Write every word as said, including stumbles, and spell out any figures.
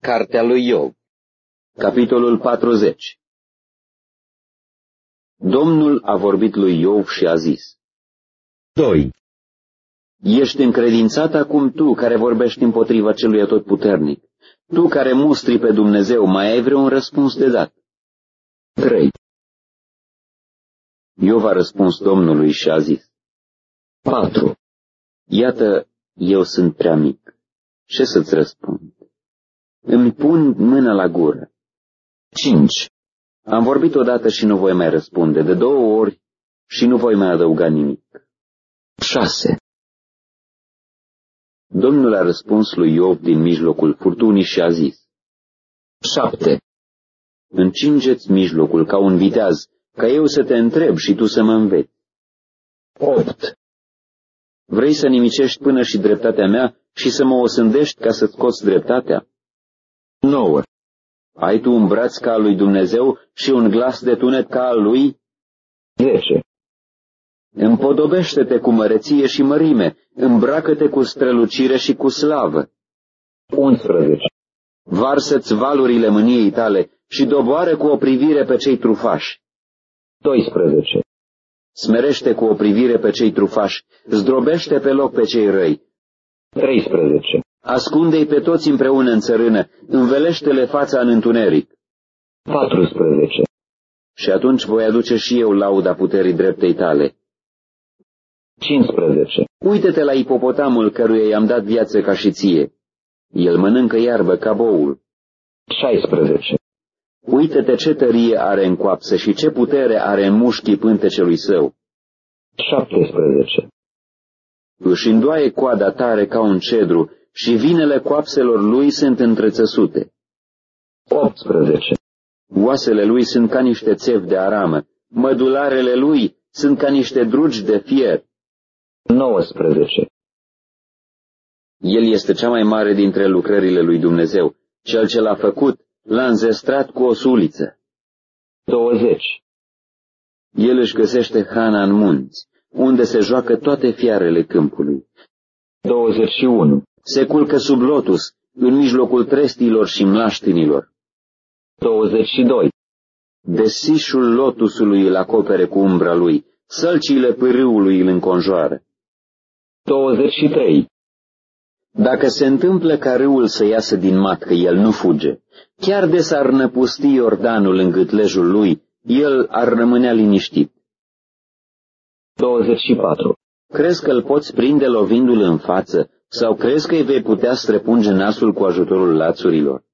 Cartea lui Iov. Capitolul patruzeci. Domnul a vorbit lui Iov și a zis: doi. Ești încredințat acum tu, care vorbești împotriva celui atotputernic, tu care mustri pe Dumnezeu, mai ai vreun răspuns de dat? trei. Iov a răspuns Domnului și a zis: patru. Iată, eu sunt prea mic. Ce să-ți răspund? Îmi pun mâna la gură. cinci. Am vorbit odată și nu voi mai răspunde, de două ori și nu voi mai adăuga nimic. șase. Domnul a răspuns lui Iov din mijlocul furtunii și a zis: șapte. Încingeți mijlocul ca un viteaz, ca eu să te întreb și tu să mă înveți. opt. Vrei să nimicești până și dreptatea mea și să mă osândești ca să-ți scoți dreptatea? nouă. Ai tu un braț ca al lui Dumnezeu și un glas de tunet ca al lui? zece. Împodobește-te cu măreție și mărime, îmbracă-te cu strălucire și cu slavă. unsprezece. Varsă-ți valurile mâniei tale și doboară cu o privire pe cei trufași. doisprezece. Smerește cu o privire pe cei trufași, zdrobește pe loc pe cei răi. treisprezece. Ascunde-i pe toți împreună în țărână, învelește-le fața în întuneric. patrusprezece. Și atunci voi aduce și eu lauda puterii dreptei tale. cincisprezece. Uită-te la ipopotamul căruia i-am dat viață ca și ție. El mănâncă iarbă ca boul. șaisprezece. Uită-te ce tărie are în coapsă și ce putere are în mușchii pântecelui său. șaptesprezece. Își îndoaie coada tare ca un cedru și vinele coapselor lui sunt întrețăsute. optsprezece. Oasele lui sunt ca niște țevi de aramă, mădularele lui sunt ca niște drugi de fier. nouăsprezece. El este cea mai mare dintre lucrările lui Dumnezeu, cel ce l-a făcut l-a înzestrat cu o suliță. douăzeci. El își găsește hrana în munți, unde se joacă toate fiarele câmpului. douăzeci și unu. Se culcă sub lotus, în mijlocul trestilor și mlaștinilor. douăzeci și doi. Desișul lotusului îl acopere cu umbra lui, sălcile pârâului îl înconjoară. douăzeci și trei. Dacă se întâmplă ca râul să iasă din matcă, el nu fuge. Chiar de s-ar năpusti Iordanul în gâtlejul lui, el ar rămânea liniștit. douăzeci și patru. Crezi că îl poți prinde lovindu-l în față sau crezi că îi vei putea străpunge nasul cu ajutorul lațurilor?